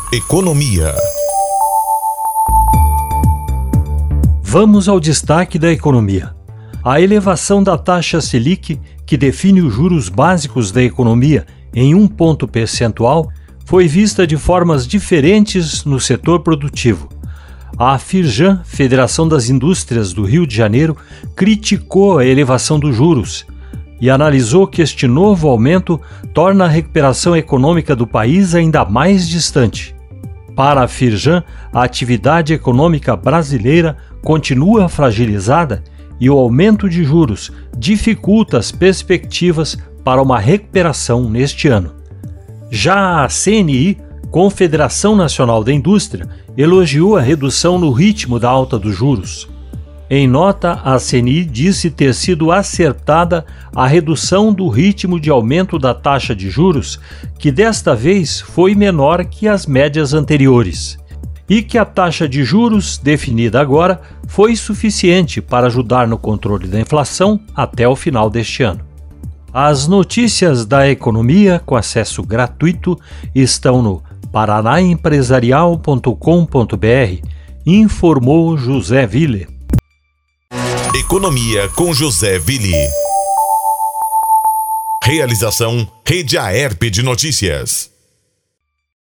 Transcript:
Economia. Vamos ao destaque da economia. A elevação da taxa Selic, que define os juros básicos da economia em 1 ponto percentual, foi vista de formas diferentes no setor produtivo. A Firjan, Federação das Indústrias do Rio de Janeiro, criticou a elevação dos juros e analisou que este novo aumento torna a recuperação econômica do país ainda mais distante. Para a Firjan, a atividade econômica brasileira continua fragilizada e o aumento de juros dificulta as perspectivas para uma recuperação neste ano. Já a CNI, Confederação Nacional da Indústria, elogiou a redução no ritmo da alta dos juros. Em nota, a CNI disse ter sido acertada a redução do ritmo de aumento da taxa de juros, que desta vez foi menor que as médias anteriores, e que a taxa de juros definida agora foi suficiente para ajudar no controle da inflação até o final deste ano. As notícias da economia com acesso gratuito estão no paranaempresarial.com.br, informou José Ville. Economia com José Ville. Realização Rede Aerp de Notícias.